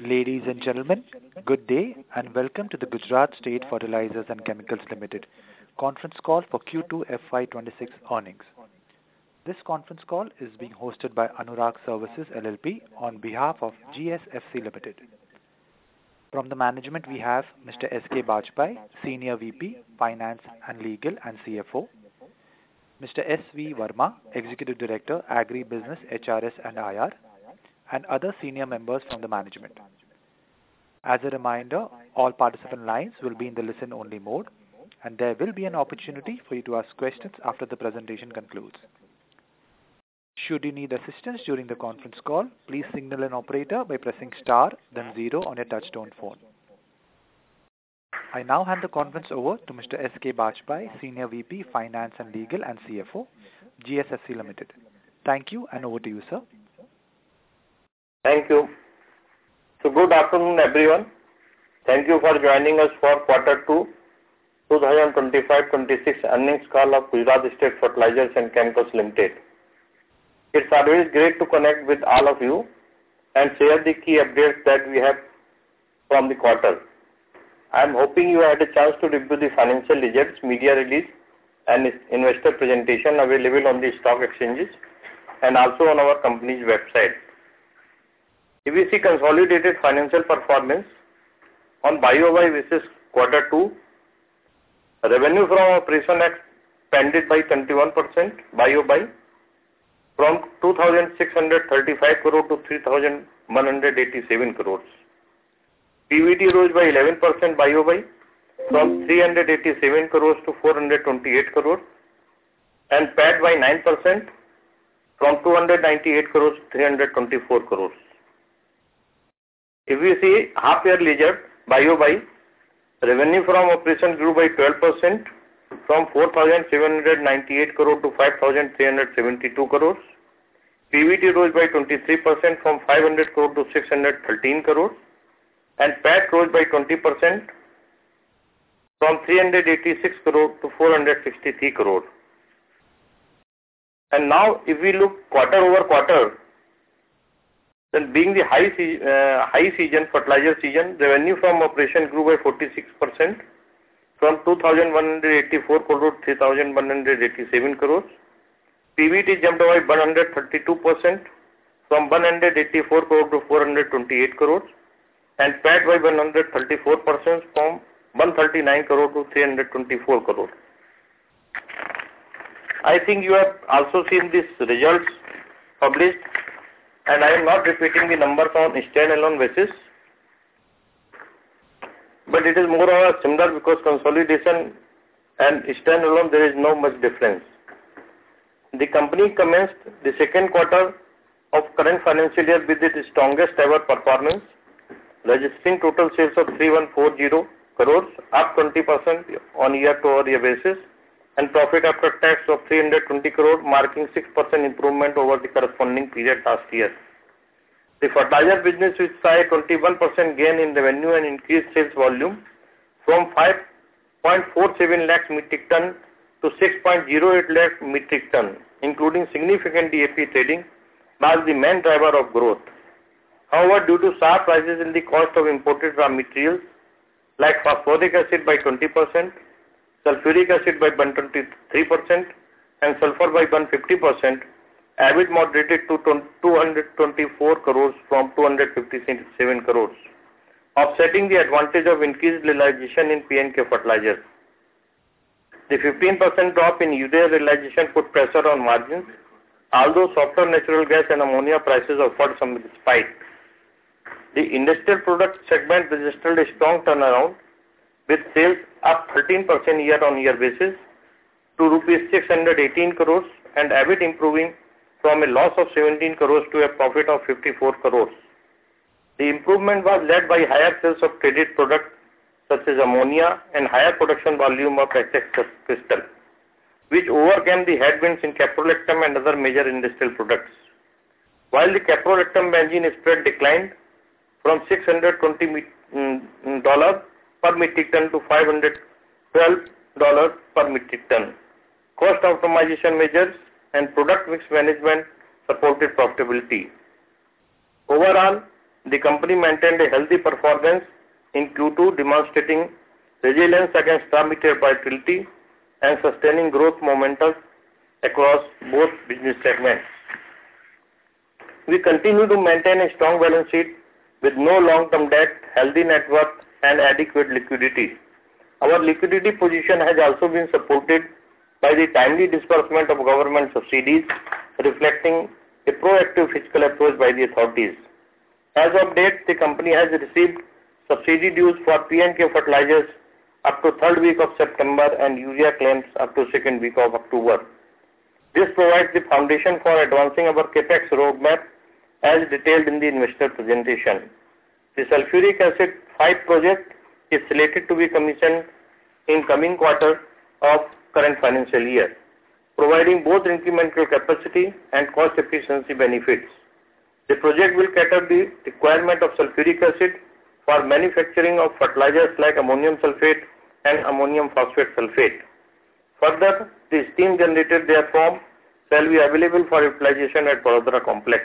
Ladies and gentlemen, good day and welcome to the Gujarat State Fertilizers and Chemicals Limited conference call for Q2 FY26 earnings. This conference call is being hosted by Anurag Services LLP on behalf of GSFC Limited. From the management, we have Mr. S.K. Bajpai, Senior VP, Finance and Legal and CFO, Mr. S.V. Verma, Executive Director, Agri Business, HRS and IR, and other senior members from the management. As a reminder, all participant lines will be in the listen-only mode, and there will be an opportunity for you to ask questions after the presentation concludes. Should you need assistance during the conference call, please signal an operator by pressing star, then 0 on your touchtone phone. I now hand the conference over to Mr. S.K. Bajpai, Senior VP, Finance and Legal and CFO, GSFC Limited. Thank you, and over to you, sir. Thank you. So good afternoon, everyone. Thank you for joining us for Q2 2025-26 earnings call of Gujarat State Fertilizers and Chemicals Limited. It's always great to connect with all of you and share the key updates that we have from the quarter. I am hoping you had a chance to review the financial results, media release, and investor presentation available on the stock exchanges and also on our company's website. If we see consolidated financial performance on YOY basis Q2, revenue from operation expanded by 21% YOY from 2,635 crore to 3,187 crores. PBT rose by 11% YOY from 387 crores to 428 crores and PAT by 9% from 298 crores to 324 crores. If we see half-year result, YOY, revenue from operation grew by 12% from 4,798 crore to 5,372 crores. PBT rose by 23% from 500 crore to 613 crores. And PAT rose by 20% from 386 crore to 463 crore. And now, if we look quarter over quarter, then being the high season, fertilizer season, revenue from operation grew by 46% from 2,184 crore to 3,187 crores. PBT jumped by 132% from 184 crore to 428 crores. And PAT by 134% from 139 crore to 324 crore. I think you have also seen these results published, and I am not repeating the numbers on stand-alone basis, but it is more or less similar because consolidation and stand-alone there is no much difference. The company commenced the second quarter of current financial year with its strongest ever performance, registering total sales of 3,140 crores, up 20% on year-to-year basis, and profit after tax of 320 crore, marking 6% improvement over the corresponding period last year. The fertilizer business which saw a 21% gain in revenue and increased sales volume from 5.47 lakh metric ton to 6.08 lakh metric ton, including significant DAP trading, was the main driver of growth. However, due to sharp rises in the cost of imported raw materials like phosphoric acid by 20%, sulfuric acid by 123%, and sulfur by 150%, EBIT moderated to 224 crores from 257 crores, offsetting the advantage of increased realization in P&K fertilizers. The 15% drop in urea realization put pressure on margins, although softer natural gas and ammonia prices offered some respite. The industrial product segment registered a strong turnaround, with sales up 13% year-on-year basis to rupees 618 crores and EBIT improving from a loss of 17 crores to a profit of 54 crores. The improvement was led by higher sales of traded products such as ammonia and higher production volume of HX crystal, which overcame the headwinds in caprolactam and other major industrial products. While the caprolactam benzene spread declined from $620 per metric ton to $512 per metric ton. Cost optimization measures and product mix management supported profitability. Overall, the company maintained a healthy performance in Q2, demonstrating resilience against raw material volatility and sustaining growth momentum across both business segments. We continue to maintain a strong balance sheet with no long-term debt, healthy net worth, and adequate liquidity. Our liquidity position has also been supported by the timely disbursement of government subsidies, reflecting a proactive fiscal approach by the authorities. As of date, the company has received subsidy dues for P&K fertilizers up to 3rd week of September and urea claims up to 2nd week of October. This provides the foundation for advancing our capex roadmap as detailed in the investor presentation. The sulfuric acid 5 project is slated to be commissioned in coming quarter of current financial year, providing both incremental capacity and cost efficiency benefits. The project will cater the requirement of sulfuric acid for manufacturing of fertilizers like ammonium sulfate and ammonium phosphate sulfate. Further, the steam generated therefrom shall be available for utilization at Vadodara complex.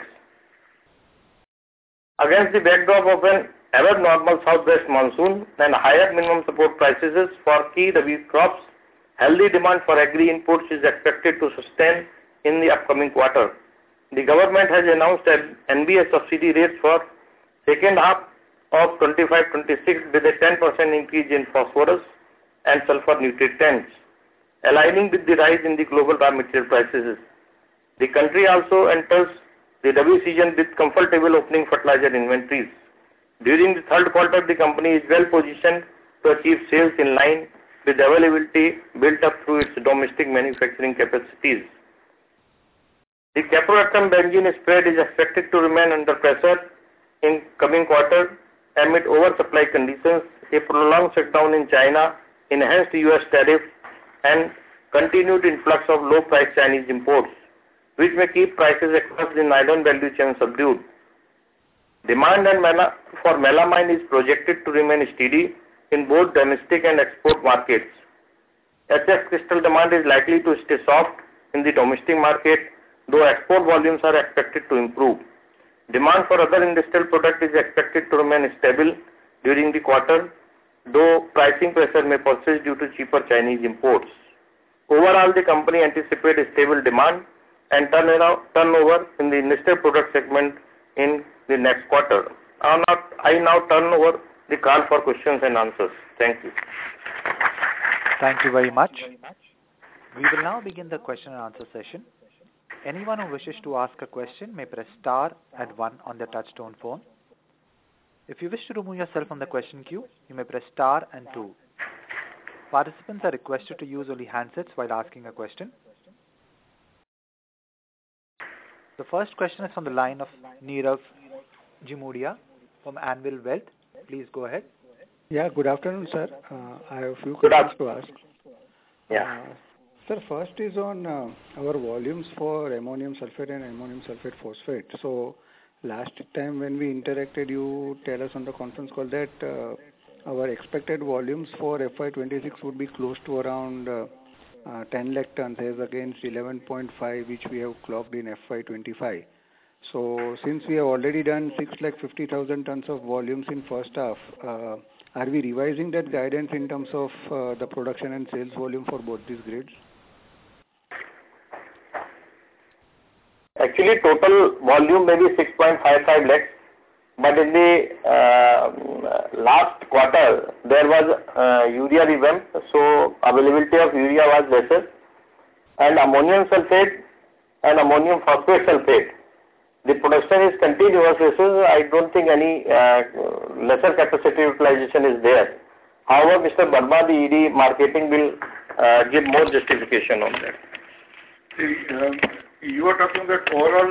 Against the backdrop of an ever normal southwest monsoon and higher minimum support prices for key rabi crops, healthy demand for agri inputs is expected to sustain in the upcoming quarter. The government has announced NBS subsidy rates for second half of 25-26 with a 10% increase in phosphorus and sulfur nutrients, aligning with the rise in the global raw material prices. The country also enters the rabi season with comfortable opening fertilizer inventories. During the 3rd quarter, the company is well positioned to achieve sales in line with availability built up through its domestic manufacturing capacities. The caprolactam benzene spread is expected to remain under pressure in coming quarter amid oversupply conditions, a prolonged shutdown in China, enhanced US tariff, and continued influx of low-priced Chinese imports, which may keep prices across the nylon value chain subdued. Demand for melamine is projected to remain steady in both domestic and export markets. HF crystal demand is likely to stay soft in the domestic market, though export volumes are expected to improve. Demand for other industrial products is expected to remain stable during the quarter, though pricing pressure may persist due to cheaper Chinese imports. Overall, the company anticipates a stable demand and turnover in the industrial product segment in the next quarter. I now turn over the call for questions and answers. Thank you. Thank you very much. We will now begin the question and answer session. Anyone who wishes to ask a question may press star and 1 on their touchtone phone. If you wish to remove yourself from the question queue, you may press star and 2. Participants are requested to use only handsets while asking a question. The first question is from the line of Nirav Jimudia from Anvil Wealth. Please go ahead. Yeah, good afternoon, sir. I have a few questions to ask. Yeah. Sir, first is on our volumes for ammonium sulfate and ammonium sulfate phosphate. So, last time when we interacted, you tell us on the conference call that our expected volumes for FY26 would be close to around 10 lakh tons as against 11.5 which we have clocked in FY25. So, since we have already done 6,50,000 tons of volumes in first half, are we revising that guidance in terms of the production and sales volume for both these grades? Actually, total volume may be 6.55 lakhs, but in the last quarter, there was urea revamp, so availability of urea was lesser. And ammonium sulfate and ammonium phosphate sulfate, the production is continuous basis. I don't think any lesser capacity utilization is there. However, Mr. Verma, the ED marketing, will give more justification on that. You are talking about overall.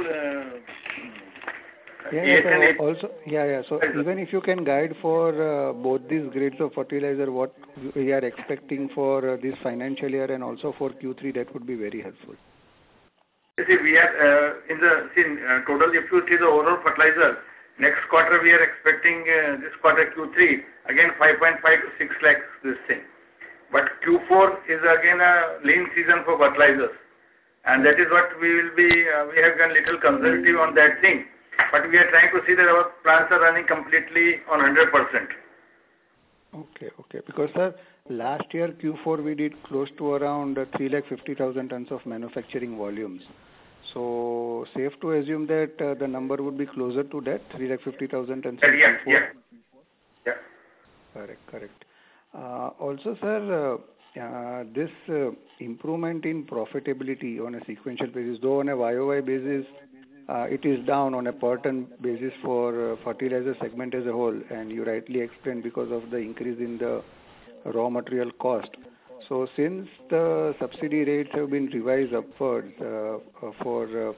So even if you can guide for both these grades of fertilizer, what we are expecting for this financial year and also for Q3, that would be very helpful. See, we are total. If you see the overall fertilizer, next quarter we are expecting this quarter Q3 again 5.5 to 6 lakhs this thing. But Q4 is again a lean season for fertilizers. And that is what we will be, we have gone little conservative on that thing. But we are trying to see that our plants are running completely on 100%. Okay. Because, sir, last year Q4 we did close to around 350,000 tons of manufacturing volumes. So safe to assume that the number would be closer to that, 350,000 tons in Q4? Yeah. Correct. Also, sir, this improvement in profitability on a sequential basis, though on a YOY basis, it is down on a per ton basis for fertilizer segment as a whole, and you rightly explained because of the increase in the raw material cost. So since the subsidy rates have been revised upwards for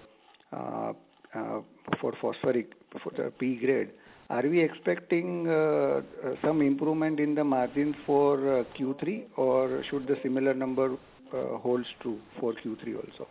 phosphoric, for the P grade, are we expecting some improvement in the margins for Q3, or should the similar number holds true for Q3 also?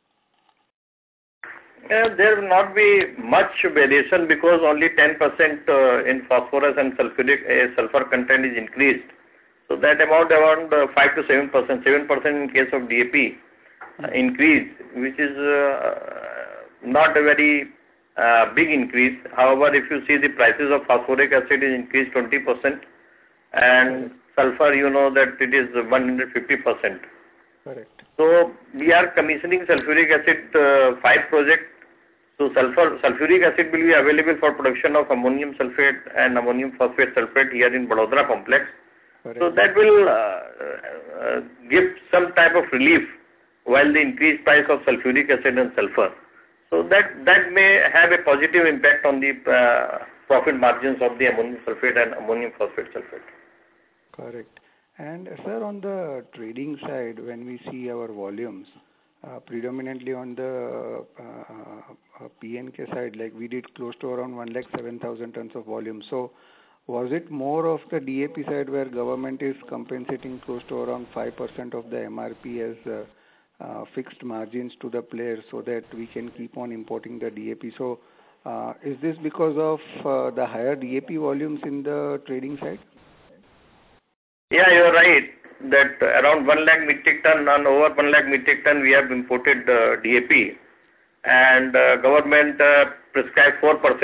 There will not be much variation because only 10% in phosphorus and sulfur content is increased. So that amount around 5 to 7%, 7% in case of DAP increase, which is not a very big increase. However, if you see the prices of phosphoric acid is increased 20%, and sulfur, you know that it is 150%. Correct. So we are commissioning sulfuric acid 5 projects. So sulfuric acid will be available for production of ammonium sulfate and ammonium phosphate sulfate here in Vadodara complex. Correct. So that will give some type of relief while the increased price of sulfuric acid and sulfur. So that may have a positive impact on the profit margins of the ammonium sulfate and ammonium phosphate sulfate. Correct. And sir, on the trading side, when we see our volumes, predominantly on the PNK side, like we did close to around 107,000 tons of volume. So was it more of the DAP side where government is compensating close to around 5% of the MRP as fixed margins to the players so that we can keep on importing the DAP? So is this because of the higher DAP volumes in the trading side? Yeah, you are right that around 1 lakh metric ton and over 1 lakh metric ton we have imported DAP, and government prescribed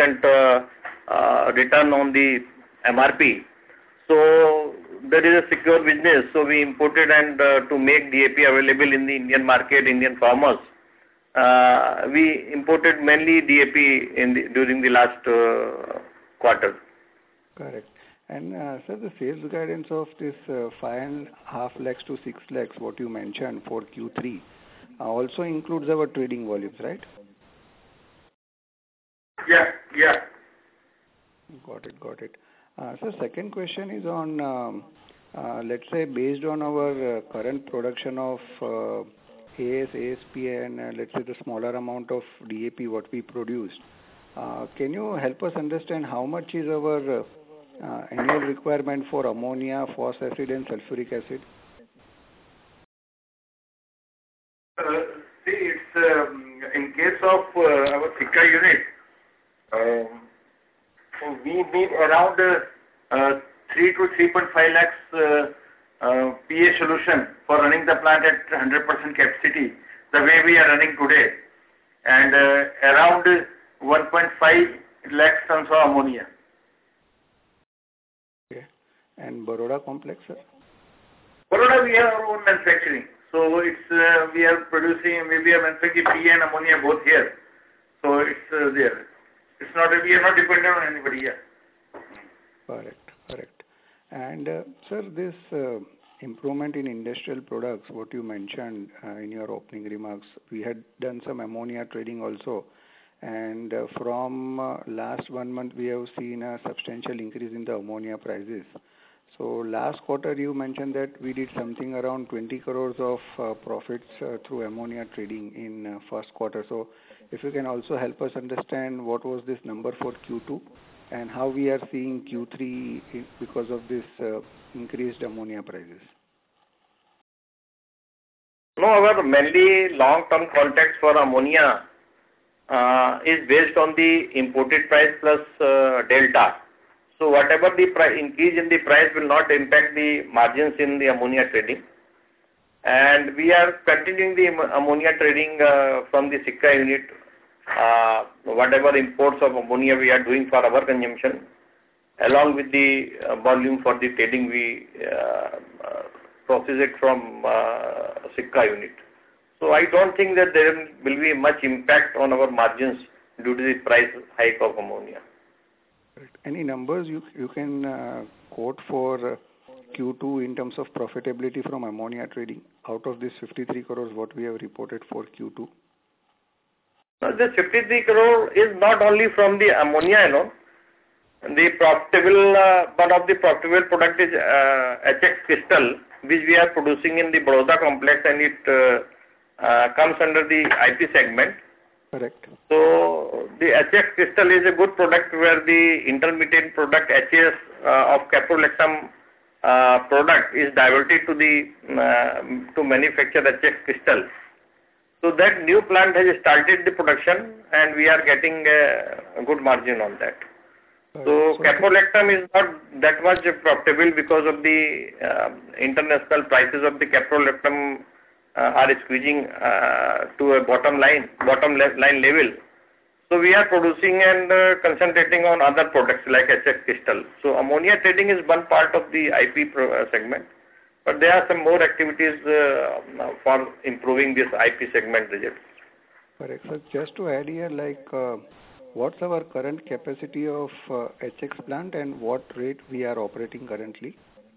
4% return on the MRP. So there is a secure business. So we imported, and to make DAP available in the Indian market, Indian farmers, we imported mainly DAP during the last quarter. Correct. And sir, the sales guidance of this 5.5 lakhs to 6 lakhs, what you mentioned for Q3, also includes our trading volumes, right? Yeah. Got it. So second question is on, let's say, based on our current production of AS, ASP, and let's say the smaller amount of DAP what we produced, can you help us understand how much is our annual requirement for ammonia, phosphoric acid, and sulfuric acid? See, it's in case of our Sikka unit, we need around 3 to 3.5 lakhs PA solution for running the plant at 100% capacity, the way we are running today, and around 1.5 lakhs tons of ammonia. Okay. And Baroda complex, sir? Baroda, we have our own manufacturing. So it's we are manufacturing PA and ammonia both here. So it's there. It's not, we are not dependent on anybody here. Correct. And sir, this improvement in industrial products, what you mentioned in your opening remarks, we had done some ammonia trading also, and from last 1 month we have seen a substantial increase in the ammonia prices. So last quarter you mentioned that we did something around 20 crores of profits through ammonia trading in first quarter. So if you can also help us understand what was this number for Q2 and how we are seeing Q3 because of this increased ammonia prices. No, our mainly long-term contracts for ammonia is based on the imported price plus delta. So whatever the increase in the price will not impact the margins in the ammonia trading. And we are continuing the ammonia trading from the Sikka unit whatever imports of ammonia we are doing for our consumption, along with the volume for the trading, we process it from Sikka unit. So I don't think that there will be much impact on our margins due to the price hike of ammonia. Any numbers you can quote for Q2 in terms of profitability from ammonia trading out of this 53 crores what we have reported for Q2? Now, the 53 crore is not only from the ammonia alone. The profitable one of the profitable product is HX Crystal, which we are producing in the Baroda complex, and it comes under the IP segment. Correct. So the HX Crystal is a good product where the intermediate product HAS of caprolactam product is diverted to the to manufacture HX Crystal. So that new plant has started the production, and we are getting a good margin on that. So caprolactam is not that much profitable because of the international prices of the caprolactam are squeezing to a bottom line level. So we are producing and concentrating on other products like HX Crystal. So ammonia trading is one part of the IP segment, but there are some more activities for improving this IP segment results. Correct. So just to add here, what's our current capacity of HX plant and what rate we are operating currently?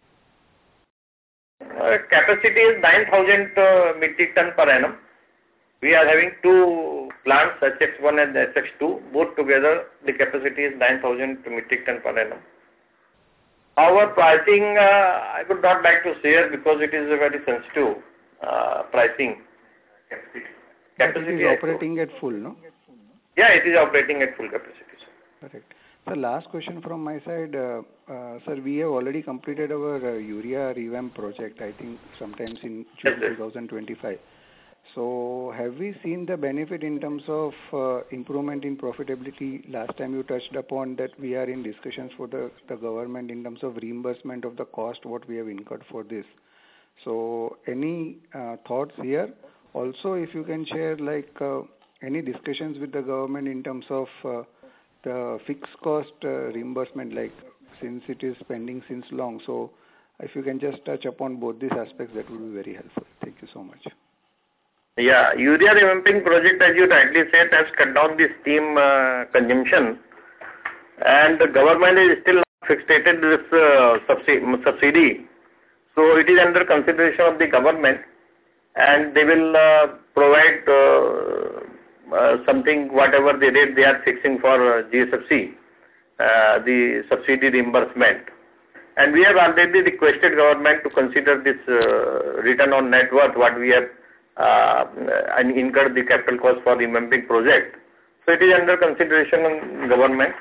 Capacity is 9,000 metric ton per annum. We are having two plants, HX1 and HX2. Both together, the capacity is 9,000 metric ton per annum. Our pricing, I would not like to share because it is a very sensitive pricing. Capacity is operating at full, no? Yeah, it is operating at full capacity. Correct. So last question from my side. Sir, we have already completed our urea revamp project, I think sometimes in June 2025. So have we seen the benefit in terms of improvement in profitability? Last time you touched upon that we are in discussions for the government in terms of reimbursement of the cost what we have incurred for this. So any thoughts here? Also, if you can share any discussions with the government in terms of the fixed cost reimbursement, since it is pending since long. So if you can just touch upon both these aspects, that would be very helpful. Thank you so much. Yeah, urea revamping project, as you rightly said, has cut down the steam consumption, and the government is still fixated this subsidy. So it is under consideration of the government, and they will provide something, whatever the rate they are fixing for GSFC, the subsidy reimbursement. And we have already requested government to consider this return on net worth, what we have and incurred the capital cost for the revamping project. So it is under consideration in government.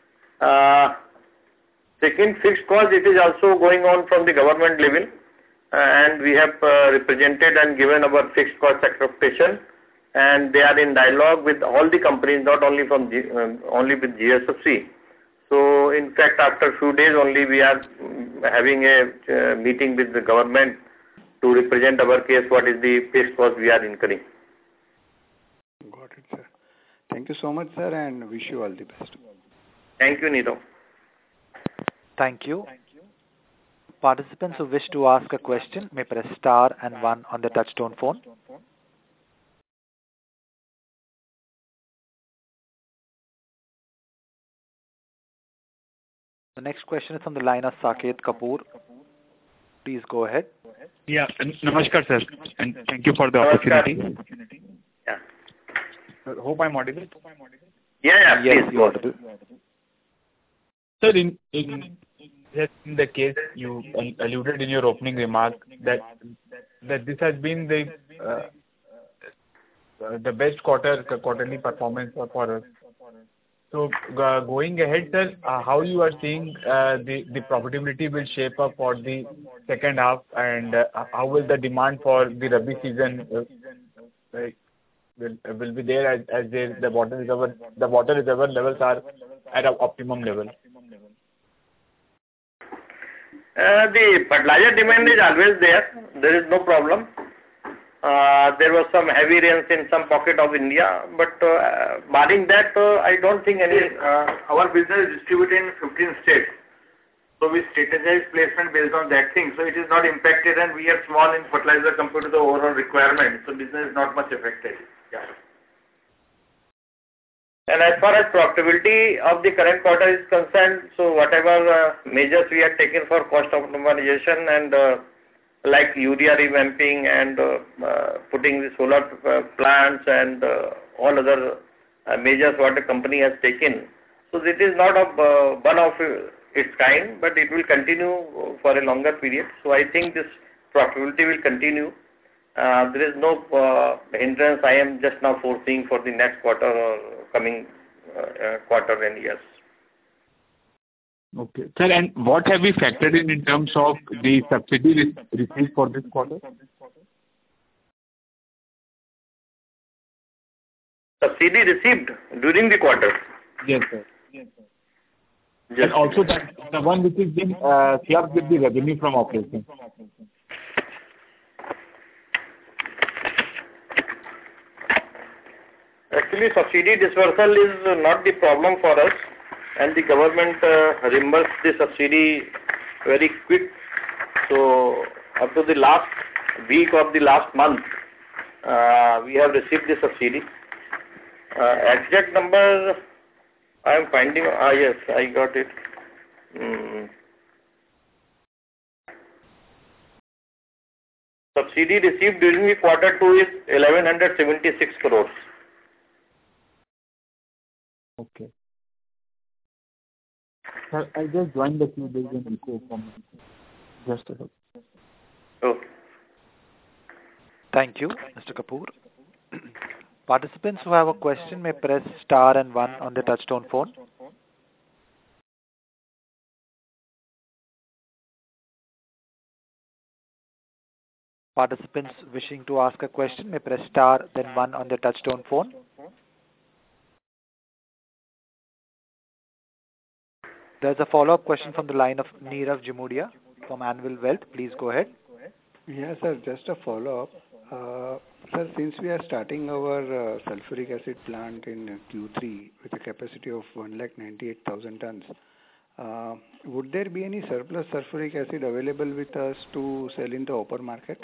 Second, fixed cost, it is also going on from the government level, and we have represented and given our fixed cost expectation, and they are in dialogue with all the companies, not only from only with GSFC. So in fact, after a few days only, we are having a meeting with the government to represent our case, what is the fixed cost we are incurring. Got it, sir. Thank you so much, sir, and wish you all the best. Thank you, Nito. Thank you. Participants who wish to ask a question may press star and 1 on the touchtone phone. The next question is from the line of Saket Kapoor. Please go ahead. Yeah, namaskar, sir, and thank you for the opportunity. Yeah. Hope I'm audible. Yeah, yes, please you're audible. Sir, in the case you alluded in your opening remark that this has been the best quarterly performance for us. So going ahead, sir, how you are seeing the profitability will shape up for the second half, and how will the demand for the Rabi season will be there as the water reservoir levels are at an optimum level? The fertilizer demand is always there. There is no problem. There was some heavy rains in some pocket of India, but barring that, I don't think any. Our business is distributed in 15 states. So we strategize placement based on that thing. So it is not impacted, and we are small in fertilizer compared to the overall requirement. So business is not much affected. Yeah. And as far as profitability of the current quarter is concerned, so whatever measures we have taken for cost optimization and like urea revamping and putting the solar plants and all other measures what the company has taken. So this is not a one of its kind, but it will continue for a longer period. So I think this profitability will continue. There is no hindrance I am just now foreseeing for the next quarter or coming quarter and years. Okay. Sir, and what have we factored in terms of the subsidy received for this quarter? Subsidy received during the quarter? Yes, sir. And also the one which is being clubbed with the revenue from operations. Actually, subsidy dispersal is not the problem for us, and the government reimbursed the subsidy very quick. So up to the last week of the last month, we have received the subsidy. Exact number I am finding. Yes, I got it. Subsidy received during the quarter 2 is 1176 crores. Okay. Sir, I just joined the queue. There is an echo from me. Just a second. Okay. Thank you, Mr. Kapoor. Participants who have a question may press star and 1 on the touchtone phone. Participants wishing to ask a question may press star then 1 on the touchtone phone. There's a follow-up question from the line of Nirav Jimudia from Anvil Wealth. Please go ahead. Yes, sir, just a follow-up. Sir, since we are starting our sulfuric acid plant in Q3 with a capacity of 198,000 tons, would there be any surplus sulfuric acid available with us to sell in the open market?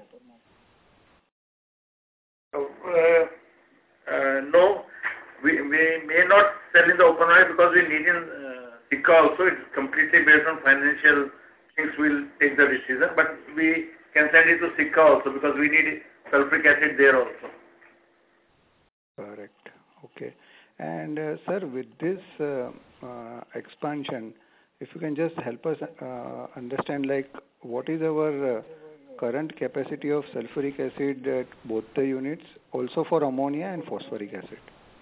No, we may not sell in the open market because we need in Sikka also. It's completely based on financial things. We'll take the decision, but we can send it to Sikka also because we need sulfuric acid there also. Correct. Okay. And sir, with this expansion, if you can just help us understand, like, what is our current capacity of sulfuric acid at both the units, also for ammonia and phosphoric acid?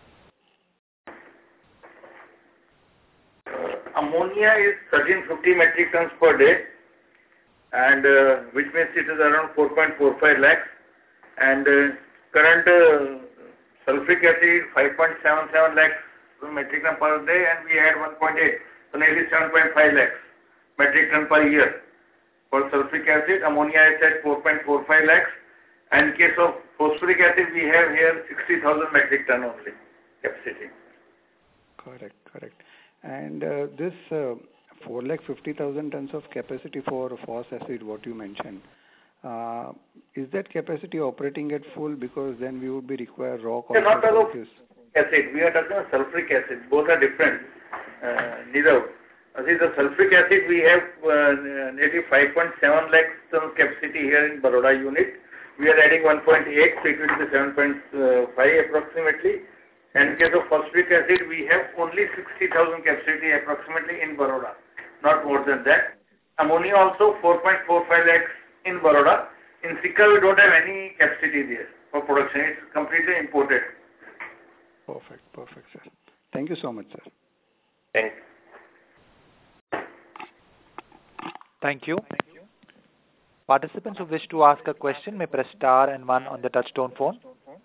Ammonia is 1350 metric tons per day, and which means it is around 4.45 lakhs. And current sulfuric acid 5.77 lakhs metric ton per day, and we had 1.8, so nearly 7.5 lakhs metric ton per year. For sulfuric acid, ammonia is at 4.45 lakhs, and in case of phosphoric acid, we have here 60,000 metric ton only capacity. Correct. And this 450,000 tons of capacity for phos acid, what you mentioned, is that capacity operating at full? Because then we would be required rock also. Not about acid. We are talking about sulfuric acid. Both are different. Neither. See, the sulfuric acid, we have nearly 5.7 lakhs tons capacity here in Baroda unit. We are adding 1.8, so it will be 7.5 approximately. And in case of phosphoric acid, we have only 60,000 capacity approximately in Baroda, not more than that. Ammonia also 4.45 lakhs in Baroda. In Sikka, we don't have any capacity there for production. It's completely imported. Perfect, sir. Thank you so much, sir. Thank you. Thank you. Participants who wish to ask a question may press star and 1 on the touchtone phone.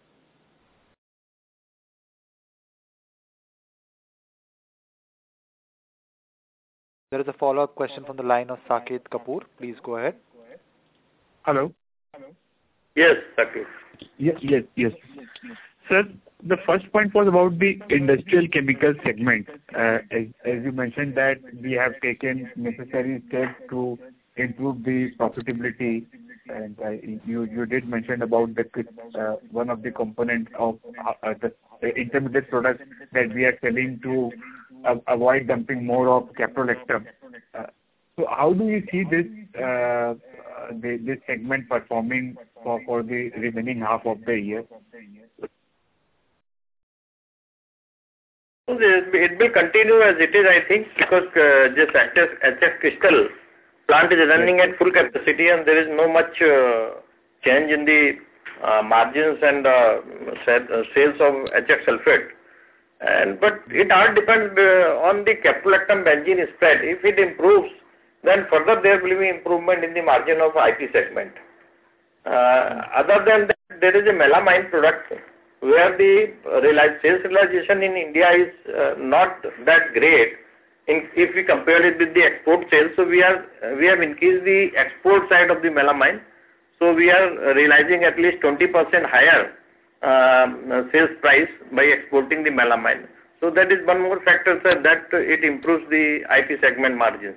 There is a follow-up question from the line of Saket Kapoor. Please go ahead. Hello. Yes, Saket. Yes. Sir, the first point was about the industrial chemical segment. As you mentioned that we have taken necessary steps to improve the profitability, and you did mention about the one of the component of the intermediate products that we are selling to avoid dumping more of caprolactam. So how do you see this segment performing for the remaining half of the year? It will continue as it is, I think, because this HF Crystal plant is running at full capacity and there is no much change in the margins and sales of HF sulfate. But it all depends on the caprolactam benzene spread. If it improves, then further there will be improvement in the margin of IP segment. Other than that, there is a melamine product where the sales realization in India is not that great if we compare it with the export sales. So we have increased the export side of the melamine. So we are realizing at least 20% higher sales price by exporting the melamine. So that is one more factor, sir, that it improves the IP segment margins.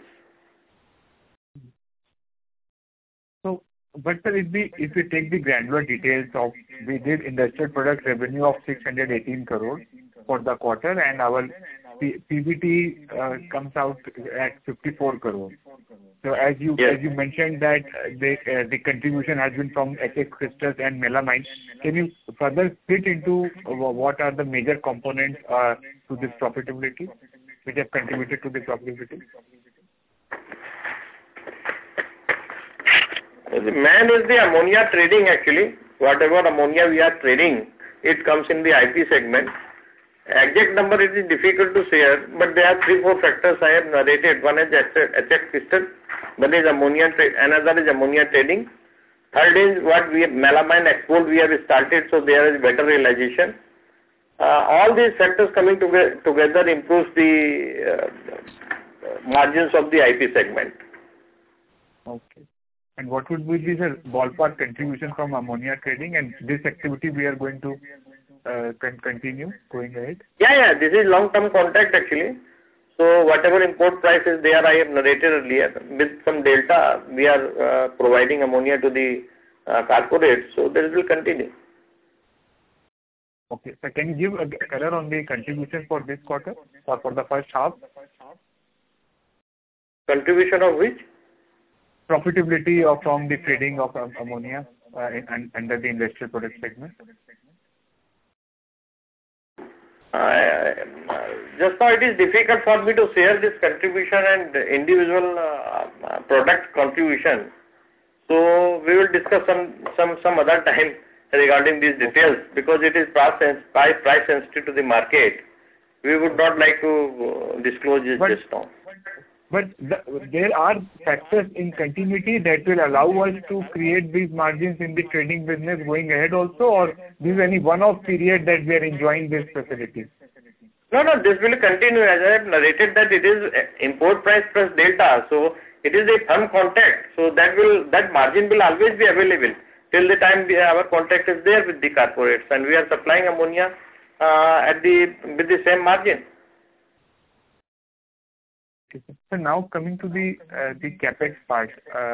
But sir, if we take the granular details of, we did industrial product revenue of 618 crores for the quarter, and our PBT comes out at 54 crores. So as you mentioned that the contribution has been from HF crystals and melamine, can you further split into what are the major components to this profitability which have contributed to the profitability? The main is the ammonia trading actually. Whatever ammonia we are trading, it comes in the IP segment. Exact number it is difficult to share, but there are 3-4 factors I have narrated. One is HF crystal, one is ammonia, another is ammonia trading. Third is melamine export we have started, so there is better realization. All these factors coming together improves the margins of the IP segment. Okay. And what would be the ballpark contribution from ammonia trading, and this activity we are going to continue going ahead? Yeah, this is long-term contract actually. So whatever import price is there, I have narrated earlier. With some delta, we are providing ammonia to the corporate, so this will continue. Okay. So can you give a color on the contribution for this quarter or for the first half? Contribution of which? Profitability from the trading of ammonia under the industrial product segment. Just now it is difficult for me to share this contribution and individual product contribution. So we will discuss some other time regarding these details because it is price sensitive to the market. We would not like to disclose this just now. But there are factors in continuity that will allow us to create these margins in the trading business going ahead also, or this is any one-off period that we are enjoying this facility? No, this will continue. As I have narrated that it is import price plus delta. So it is a firm contract. So that margin will always be available till the time our contract is there with the corporates and we are supplying ammonia with the same margin. So now coming to the capex part,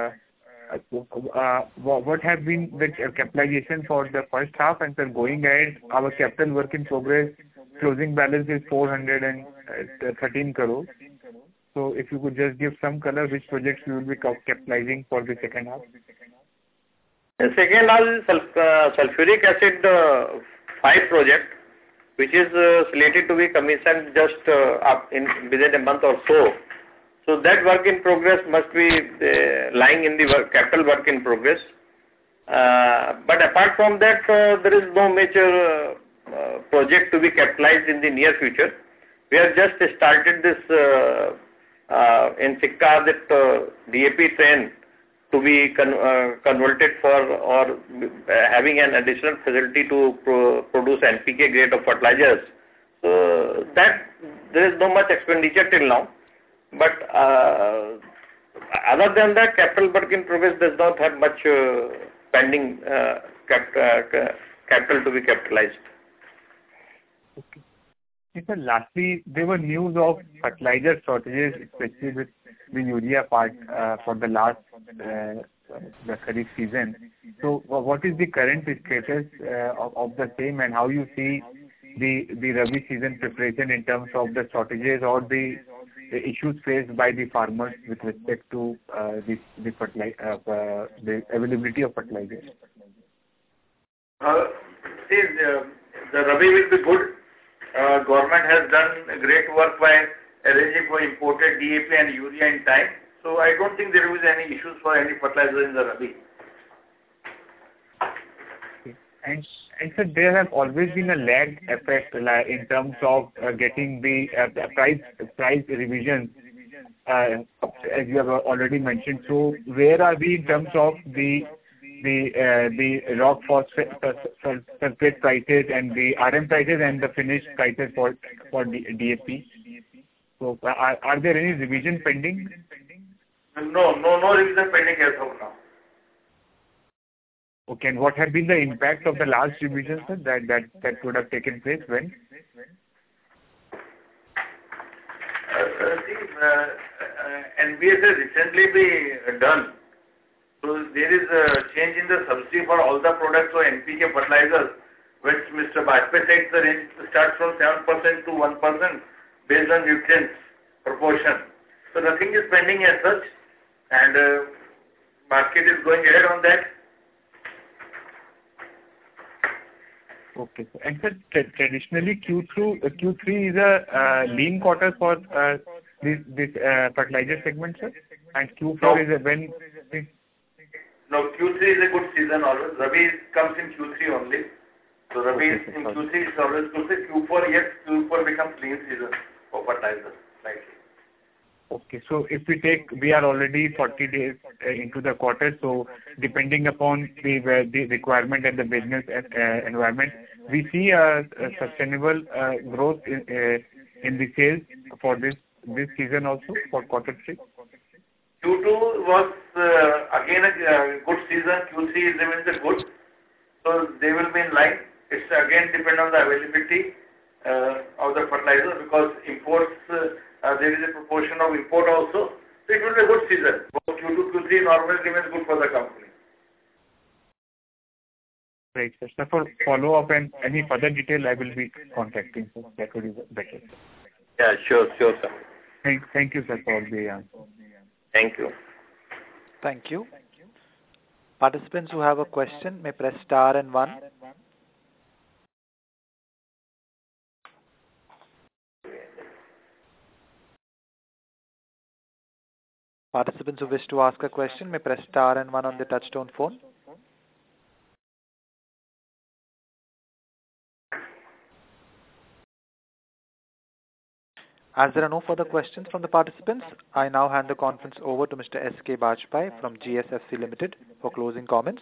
what have been the capitalization for the first half, and then going ahead, our capital work in progress closing balance is 413 crores. So if you could just give some color, which projects you will be capitalizing for the second half? The second half is sulfuric acid 5 project, which is slated to be commissioned just within a month or so. So that work in progress must be lying in the capital work in progress. But apart from that, there is no major project to be capitalized in the near future. We have just started this in Sikka, that DAP train to be converted for or having an additional facility to produce NPK grade of fertilizers. So that there is no much expenditure till now. But other than that, capital work in progress does not have much pending capital to be capitalized. Okay. And sir, lastly, there were news of fertilizer shortages, especially with the urea part for the last the Kharif season. So, what is the current status of the same, and how you see the Rabi season preparation in terms of the shortages or the issues faced by the farmers with respect to the availability of fertilizers? See, the Rabi will be good. Government has done great work by arranging for imported DAP and urea in time. So I don't think there will be any issues for any fertilizer in the Rabi. And sir, there have always been a lag effect in terms of getting the price revisions, as you have already mentioned. So where are we in terms of the rock phosphate prices and the RM prices and the finished prices for DAP? So are there any revision pending? No revision pending as of now. Okay, and what have been the impact of the last revision, sir, that would have taken place when? NBS has recently been done. So there is a change in the subsidy for all the products for NPK fertilizers, which Mr. Bajpai said the range starts from 7% to 1% based on nutrients proportion. So nothing is pending as such, and market is going ahead on that. Okay. And sir, traditionally Q3 is a lean quarter for this fertilizer segment, sir? And Q4 is when? No, Q3 is a good season always. Rabi comes in Q3 only. So Rabi in Q3 is always good. Q4, yes, Q4 becomes lean season for fertilizer. Slightly. Okay, so if we are already 40 days into the quarter, so depending upon the requirement and the business environment, we see a sustainable growth in the sales for this season also for quarter 3. Q2 was again a good season. Q3 remains a good, so they will be in line. It's again depend on the availability of the fertilizer, because imports. There is a proportion of import also. So it will be a good season. Both Q2, Q3 normally remains good for the company. Right, sir. So for follow-up and any further detail, I will be contacting. So that would be better. Yeah, sure, sir. Thank you, sir, for the answer. Thank you. Thank you. Participants who have a question may press star and 1. Participants who wish to ask a question may press star and 1 on the touchtone phone. As there are no further questions from the participants, I now hand the conference over to Mr. S.K. Bajpai from GSFC Limited for closing comments.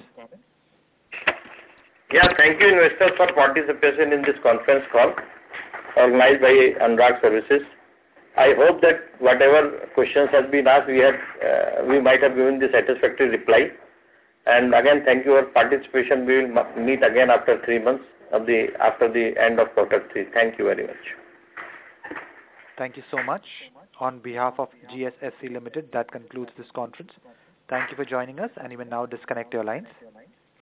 Yeah, thank you investors for participation in this conference call organized by Anurag Services. I hope that whatever questions have been asked, we might have given the satisfactory reply. And again, thank you for participation. We will meet again after 3 months after the end of quarter 3. Thank you very much. Thank you so much. On behalf of GSFC Limited, that concludes this conference. Thank you for joining us, and you may now disconnect your lines.